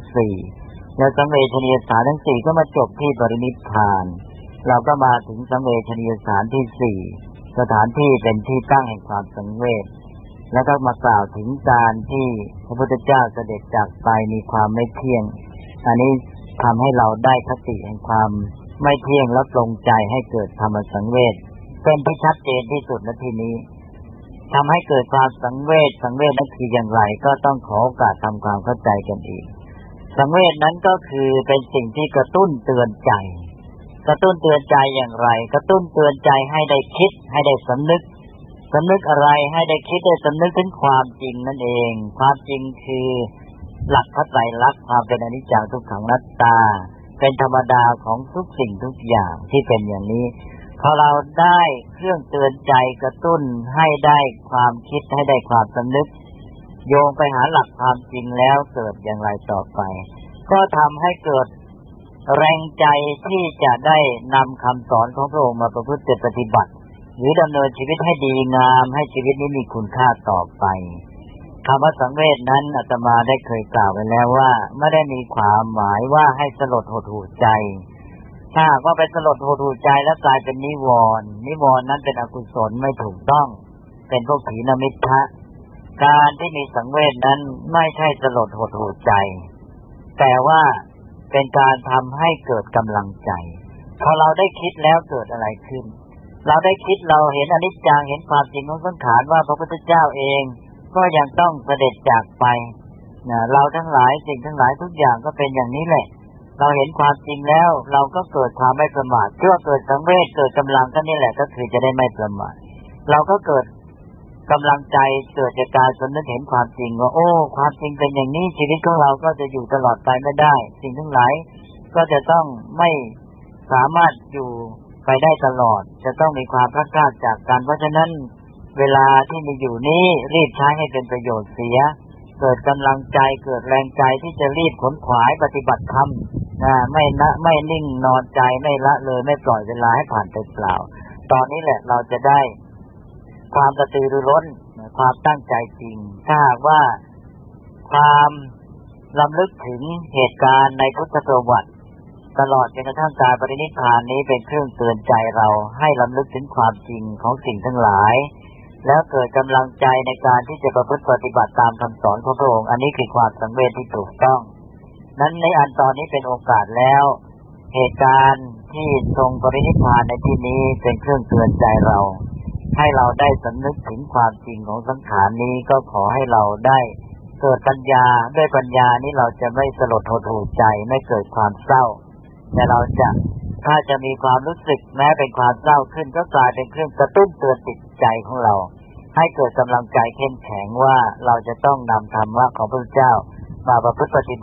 4แล้วสังเวชนียสถานทั้ง4ก็มาจบที่ปรินิพพานเราก็มาถึงสังเวชนียสถานที่4สถานที่เป็นที่ตั้งแห่งความสังเวชแล้วก็มากล่าวถึงการที่พระพุทธเจ้าเสด็จจากไปมีความไม่เที่ยงอันนี้ทำให้เราได้คติแห่งความไม่เที่ยงและปรงใจให้เกิดธรรมสังเวชเป็นที่ชัดเจนที่สุดณที่นี้ทำให้เกิดความสังเวชนั้นคืออย่างไรก็ต้องขอโอกาสทำความเข้าใจกันอีกสังเวชนั้นก็คือเป็นสิ่งที่กระตุ้นเตือนใจอย่างไรกระตุ้นเตือนใจให้ได้คิดให้ได้สำนึกอะไรให้ได้คิดได้สำนึกถึงความจริงนั่นเองความจริงคือหลักพระไตรลักษณ์ความเป็นอนิจจังทุกขังอนัตตาเป็นธรรมดาของทุกสิ่งทุกอย่างที่เป็นอย่างนี้พอเราได้เครื่องเตือนใจกระตุ้นให้ได้ความคิดให้ได้ความสำนึกโยงไปหาหลักความจริงแล้วเกิดอย่างไรต่อไปก็ทำให้เกิดแรงใจที่จะได้นำคำสอนของพระองค์มาประพฤติปฏิบัติหรือดำเนินชีวิตให้ดีงามให้ชีวิตนี้มีคุณค่าต่อไปคำว่าสังเวชนั้นอาตมาได้เคยกล่าวไปแล้วว่าไม่ได้มีความหมายว่าให้สลดหดหู่ใจถ้าว่าไปสลดหดหู่ใจแล้วกลายเป็นนิวรณ์นั้นเป็นอกุศลไม่ถูกต้องเป็นพวกถีนมิทธะการที่มีสังเวชนั้นไม่ใช่สลดหดหู่ใจแต่ว่าเป็นการทำให้เกิดกำลังใจพอเราได้คิดแล้วเกิดอะไรขึ้นเราได้คิดเราเห็นอนิจจังเห็นความจริงของสังขารว่าพระพุทธเจ้าเองก็ยังต้องเสด็จจากไปเราทั้งหลายสิ่งทั้งหลายทุกอย่างก็เป็นอย่างนี้แหละเราเห็นความจริงแล้วเราก็เกิดความไม่ประมาทเพื่อเกิดสังเวชเกิดกำลังก็นี่แหละก็คือจะได้ไม่ประมาทเราก็เกิดกำลังใจเกิดจากการสำนึกเห็นความจริงว่าโอ้ความจริงเป็นอย่างนี้ชีวิตของเราก็จะอยู่ตลอดไปไม่ได้สิ่งทั้งหลายก็จะต้องไม่สามารถอยู่ไปได้ตลอดจะต้องมีความพลัดพรากจากกันเพราะฉะนั้นเวลาที่มีอยู่นี้รีบใช้ให้เป็นประโยชน์เสียเกิดกำลังใจเกิดแรงใจที่จะรีบขนขวายปฏิบัติธรรมไม่นิ่งนอนใจไม่ละเลยไม่ปล่อยเวลาให้ผ่านไปเปล่าตอนนี้แหละเราจะได้ความกระตือรือร้นความตั้งใจจริงถ้าหากว่าความรำลึกถึงเหตุการณ์ในพุทธประวัติตลอดจนกระทั่งการปรินิพพานนี้เป็นเครื่องเตือนใจเราให้รำลึกถึงความจริงของสิ่งทั้งหลายแล้วเกิดกำลังใจในการที่จะประพฤติปฏิบัติตามคำสอนของพระองค์อันนี้คือความสังเวชที่ถูกต้องนั้นในอันตอนนี้เป็นโอกาสแล้วเหตุการณ์ที่ทรงปรินิพพานในที่นี้เป็นเครื่องเตือนใจเราให้เราได้สำนึกถึงความจริงของสังขารนี้ก็ขอให้เราได้เกิดปัญญาด้วยปัญญานี้เราจะไม่สลดหดหู่ใจไม่เกิดความเศร้าแต่เราจะถ้าจะมีความรู้สึกแม้เป็นความเศร้าขึ้นก็กลายเป็นเครื่องกระตุ้นเตือนจิตใจของเราให้เกิดกำลังใจเข้มแข็งว่าเราจะต้องนำธรรมะของพระพุทธเจ้ามาประพฤติปฏิบัติ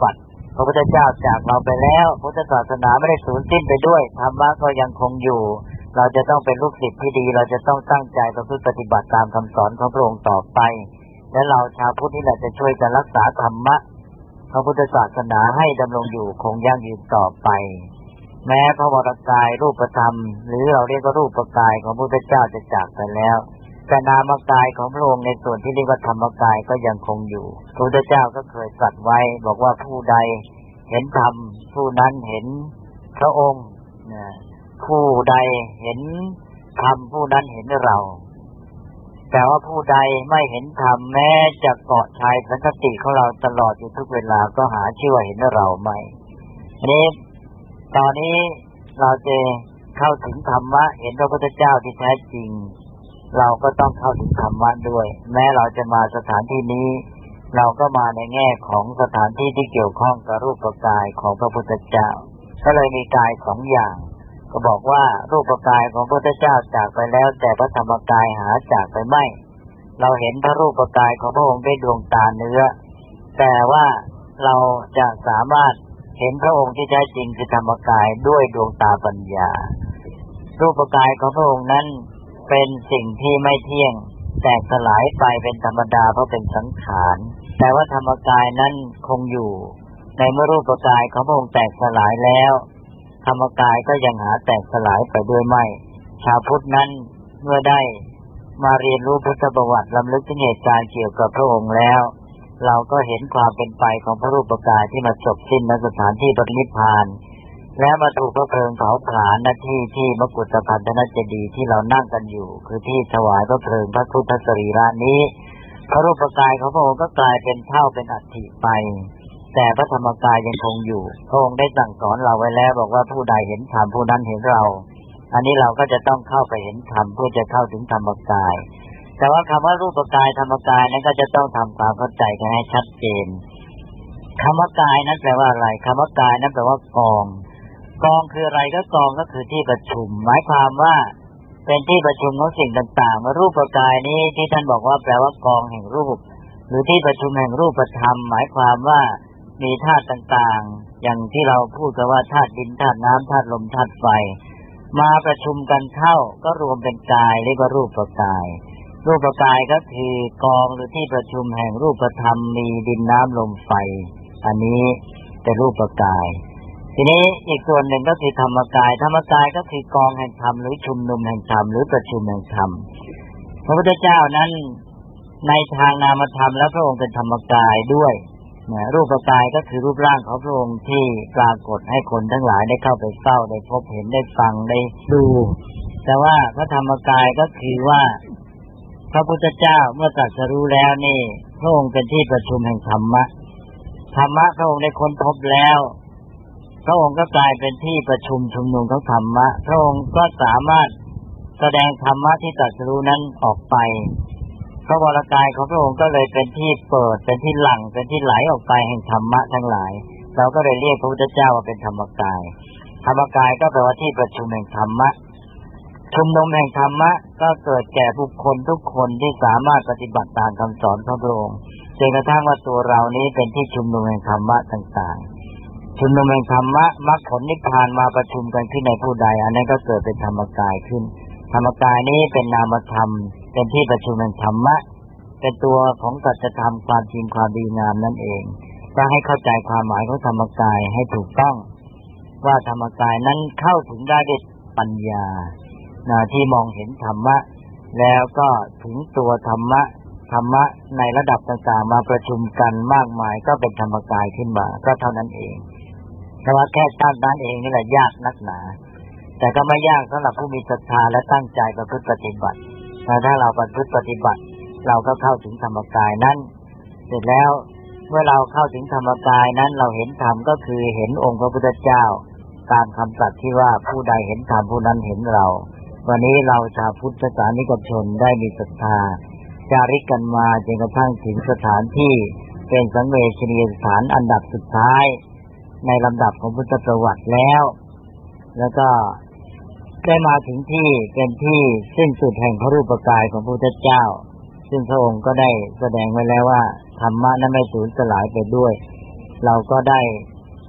พระพุทธเจ้าจากเราไปแล้วพุทธศาสนาไม่ได้สูญสิ้นไปด้วยธรรมะก็ยังคงอยู่เราจะต้องเป็นลูกศิษย์ที่ดีเราจะต้องตั้งใจประพฤติปฏิบัติตามคำสอนของพระองค์ต่อไปและเราชาวพุทธนี่แหละจะช่วยกันรักษาธรรมะพระพุทธศาสนาให้ดำรงอยู่คงยั่งยืนต่อไปแม้พระวรกายรูปธรรมหรือเราเรียกว่ารูปกายของพระพุทธเจ้าจะจากไปแล้วแต่นามกายของพระองค์ในส่วนที่เรียกว่าธรรมกายก็ยังคงอยู่พระพุทธเจ้าก็เคยตรัสไว้บอกว่าผู้ใดเห็นธรรมผู้นั้นเห็นพระองค์ผู้ใดเห็นธรรมผู้นั้นเห็นเราแต่ว่าผู้ใดไม่เห็นธรรมแม้จะเกาะชายสังคติของเราตลอดอยู่ทุกเวลาก็หาชื่อว่าเห็นเราไม่นี้ตอนนี้เราจะเข้าถึงธรรมะเห็นพระพุทธเจ้าที่แท้จริงเราก็ต้องเข้าถึงธรรมะด้วยแม้เราจะมาสถานที่นี้เราก็มาในแง่ของสถานที่ที่เกี่ยวข้องกับรูปกายของพระพุทธเจ้าก็เลยมีกายสองอย่างก็บอกว่ารูปกายของพระพุทธเจ้าจากไปแล้วแต่พระธรรมกายหาจากไปไม่เราเห็นพระรูปกายของพระองค์ด้วยดวงตาเนื้อแต่ว่าเราจะสามารถเห็นพระองค์ที่แท้จริงคือธรรมกายด้วยดวงตาปัญญารูปกายของพระองค์นั้นเป็นสิ่งที่ไม่เที่ยงแตกสลายไปเป็นธรรมดาเพราะเป็นสังขารแต่ว่าธรรมกายนั้นคงอยู่ในเมื่อรูปกายของพระองค์แตกสลายแล้วธรรมกายก็ยังหาแตกสลายไปด้วยไม่ชาวพุทธนั้นเมื่อได้มาเรียนรู้พุทธประวัติลำลึกถึงเหตุการณ์เกี่ยวกับพระองค์แล้วเราก็เห็นความเป็นไปของพระรูปกายที่มาจบสิ้นณสถานที่ปรินิพพานและมาถูกพระเพลิงเผาผลาญณที่มกุฏพันธนเจดีย์ที่เรานั่งกันอยู่คือที่ถวายพระเพลิงพระพุทธสรีระนี้พระรูปกายของพระองค์ก็กลายเป็นเท่าเป็นอัฐิไปแต่พระธรรมกายยังคงอยู่พระองค์ได้สั่งสอนเราไว้แล้วบอกว่าผู้ใดเห็นธรรมผู้นั้นเห็นเราอันนี้เราก็จะต้องเข้าไปเห็นธรรมเพื่อจะเข้าถึงธรรมกายแต่ว่าคำว่ารูปกายธรรมกายนั้นก็จะต้องทำความเข้าใจกันให้ชัดเจนธรรมกายนั้นแปลว่าอะไรธรรมกายนั้นแปลว่ากองคืออะไรก็กองก็คือที่ประชุมหมายความว่าเป็นที่ประชุมของสิ่งต่างๆรูปกายนี้ที่ท่านบอกว่าแปลว่ากองแห่งรูปหรือที่ประชุมแห่งรูปธรรมหมายความว่ามีธาตุต่างๆอย่างที่เราพูดกันว่าธาตุดินธาตุน้ำธาตุลมธาตุไฟมาประชุมกันเข้าก็รวมเป็นกายเรียกว่ารูปกายรูปกายก็คือกองหรือที่ประชุมแห่งรูปธรรมมีดินน้ำลมไฟอันนี้เป็นรูปกายทีนี้อีกส่วนหนึ่งก็คือธรรมกายธรรมกายก็คือกองแห่งธรรมหรือชุมนุมแห่งธรรมหรือประชุมแห่งธรรมพระพุทธเจ้านั้นในทางนามธรรมแล้วพระองค์เป็นธรรมกายด้วยรูปกายก็คือรูปร่างของพระองค์ที่ปรากฏให้คนทั้งหลายได้เข้าไปเฝ้าได้พบเห็นได้ฟังได้ดูแต่ว่าพระธรรมกายก็คือว่าพระพุทธเจ้าเมื่อตรัสรู้แล้วนี่พระองค์เป็นที่ประชุมแห่งธรรมะพระองค์ได้ค้นพบแล้วพระองค์ก็กลายเป็นที่ประชุมชุมนุมของธรรมะพระองค์ก็สามารถแสดงธรรมะที่ตรัสรู้นั้นออกไปพระวรกายของพระองค์ก็เลยเป็นที่เปิดเป็นที่หลั่งเป็นที่ไหลออกไปแห่งธรรมะทั้งหลายเราก็เลยเรียกพระพุทธเจ้าว่าเป็นธรรมกายธรรมกายก็แปลว่าที่ประชุมแห่งธรรมะชุมนุมแห่งธรรมะก็เกิดแก่บุคคลทุกคนที่สามารถปฏิบัติตามคำสอนของพระองค์จนกระทั่งว่าตัวเรานี้เป็นที่ชุมนุมแห่งธรรมะต่างๆชุมนุมแห่งธรรมะมรรคผลนิพพานมาประชุมกันขึ้นในผู้ใดอันนั้นก็เกิดเป็นธรรมกายขึ้นธรรมกายนี้เป็นนามธรรมเป็นที่ประชุมแห่งธรรมะเป็นตัวของสัจธรรมความจริงความดีงามนั่นเองก็ให้เข้าใจความหมายของธรรมกายให้ถูกต้องว่าธรรมกายนั้นเข้าถึงได้ด้วยปัญญาที่มองเห็นธรรมะแล้วก็ถึงตัวธรรมะในระดับต่างๆมาประชุมกันมากมายก็เป็นธรรมกายขึ้นมาก็เท่านั้นเองแต่ว่าแค่ตั้งนั้นเองนี่แหละยากนักหนาแต่ก็ไม่ยากสำหรับผู้มีศรัทธาและตั้งใจประพฤติปฏิบัติถ้าเราประพฤติปฏิบัติเราก็เข้าถึงธรรมกายนั้นเสร็จแล้วเมื่อเราเข้าถึงธรรมกายนั้นเราเห็นธรรมก็คือเห็นองค์พระพุทธเจ้าตามคำตรัสที่ว่าผู้ใดเห็นธรรมผู้นั้นเห็นเราวันนี้เราชาวพุทธศาสนิกชนได้มีศรัทธาจาริกกันมาจนกระทั่งถึงสถานที่เป็นสังเวชนียสถานอันดับสุดท้ายในลำดับของพุทธประวัติแล้วก็ได้มาถึงที่เป็นที่สิ้นสุดแห่งพระรูปกายของพระพุทธเจ้าซึ่งพระองค์ก็ได้แสดงไว้แล้วว่าธรรมะนั้นไม่สูญสลายไปด้วยเราก็ได้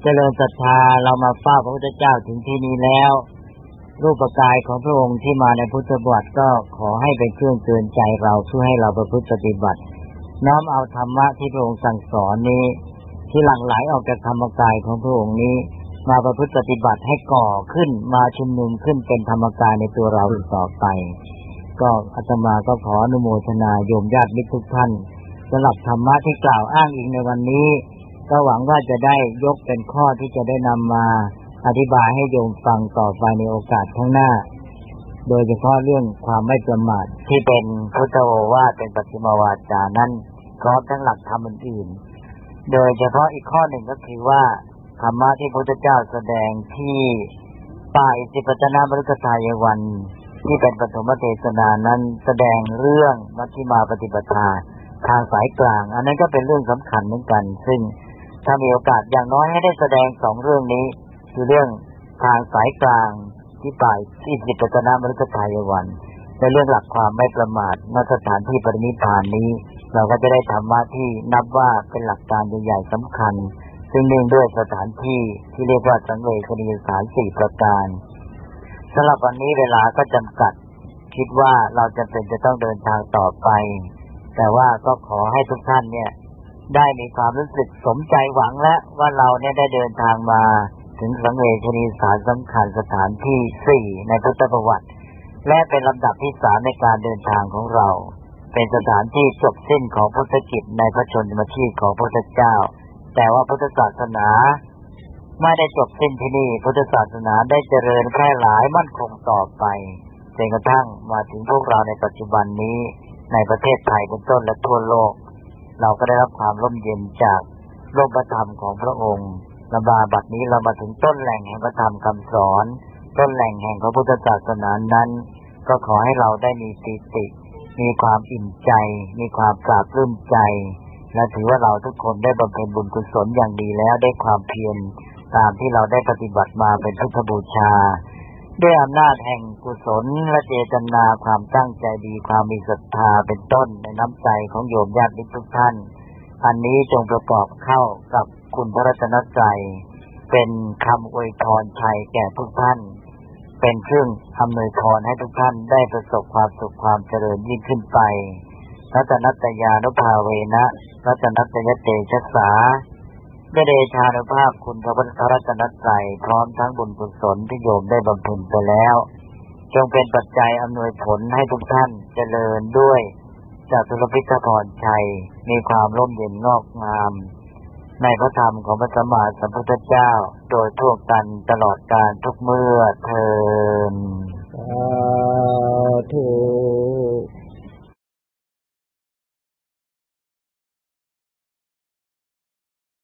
เจริญศรัทธาเรามาเฝ้าพระพุทธเจ้าถึงที่นี้แล้วรูปกายของพระองค์ที่มาในพุทธบวชก็ขอให้เป็นเครื่องเตือนใจเราเพื่อให้เราประพฤติปฏิบัติน้อมเอาธรรมะที่พระองค์สั่งสอนนี้ที่หลั่งไหลออกจากธรรมกายของพระองค์นี้มาประพฤติปฏิบัติให้ก่อขึ้นมาชุมนุมขึ้นเป็นธรรมกายในตัวเราต่อไปก็อาตมาก็ขออนุโมทนาโยมญาติมิตรทุกท่านสำหรับธรรมะที่กล่าวอ้างอิงในวันนี้ก็หวังว่าจะได้ยกเป็นข้อที่จะได้นำมาอธิบายให้โยมฟังต่อไปในโอกาสข้างหน้าโดยเฉพาะเรื่องความไม่ประมาทที่เป็นพุทธโอวาทเป็นปัจฉิมวาจานั้นพร้อมทั้งหลักธรรมอื่นๆโดยเฉพาะอีกข้อหนึ่งก็คือว่าธรรมะที่พระพุทธเจ้าแสดงที่ป่าอิสิปตนมฤคทายวันที่เป็นปฐมเทศนานั้นแสดงเรื่องมัชฌิมาปฏิปทาทางสายกลางอันนั้นก็เป็นเรื่องสำคัญเหมือนกันซึ่งถ้ามีโอกาสอย่างน้อยให้ได้แสดง2เรื่องนี้คือเรื่องทางสายกลางที่ป่าอิสิปตนมฤคทายวันและเรื่องหลักความไม่ประมาทณสถานที่ปรินิพพานนี้เราก็จะได้ธรรมะที่นับว่าเป็นหลักการใหญ่ๆสำคัญซึ่งเนื่องด้วยสถานที่ที่เรียกว่าสังเวชนียสถาน4ประการสำหรับวันนี้เวลาก็จำกัดคิดว่าเราจำเป็นจะต้องเดินทางต่อไปแต่ว่าก็ขอให้ทุกท่านเนี่ยได้มีความรู้สึกสมใจหวังและว่าเราเนี่ยได้เดินทางมาถึงสังเวชนียสถานสำคัญสถานที่4ในพุทธประวัติและเป็นลำดับที่3ในการเดินทางของเราเป็นสถานที่จบสิ้นของพุทธกิจในพระชนมชีพของพระพุทธเจ้าแต่ว่าพุทธศาสนาไม่ได้จบสิ้นที่นี่พุทธศาสนาได้เจริญแพร่หลายมั่นคงต่อไปจนกระทั่งมาถึงพวกเราในปัจจุบันนี้ในประเทศไทยเป็นต้นและทั่วโลกเราก็ได้รับความร่มเย็นจากโลกธรรมของพระองค์และบัดนี้เรามาถึงต้นแหล่งแห่งพระธรรมคำสอนต้นแหล่งแห่งพระพุทธศาสนานั้นก็ขอให้เราได้มีปิติมีความอิ่มใจมีความปราบปลื้มใจและถือว่าเราทุกคนได้บำเพ็ญบุญกุศลอย่างดีแล้วได้ความเพียรตามที่เราได้ปฏิบัติมาเป็นพุทธบูชาด้วยอำนาจแห่งกุศลและเจตนาความตั้งใจดีความมีศรัทธาเป็นต้นในน้ำใจของโยมญาติมิตรทุกท่านอันนี้จงประกอบเข้ากับคุณพระรัตนตรัยเป็นคำอวยพรชัยแก่ทุกท่านเป็นเครื่องอำนวยพรให้ทุกท่านได้ประสบความสุขความเจริญยิ่งขึ้นไปรัตนัตยานุภาเวนะรัตนัตยเตชะสาด้วยเดชานุภาพคุณพระรัตนตรัยพร้อมทั้งบุญกุศลที่โยมได้บำเพ็ญไปแล้วจงเป็นปัจจัยอำนวยผลให้ทุกท่านเจริญด้วยจตุรพิธพรชัยมีความร่มเย็นงอกงามในพระธรรมของพระสัมมาสัมพุทธเจ้าโดยทั่วกันตลอดกาลทุกเมื่อเทอญสาธุ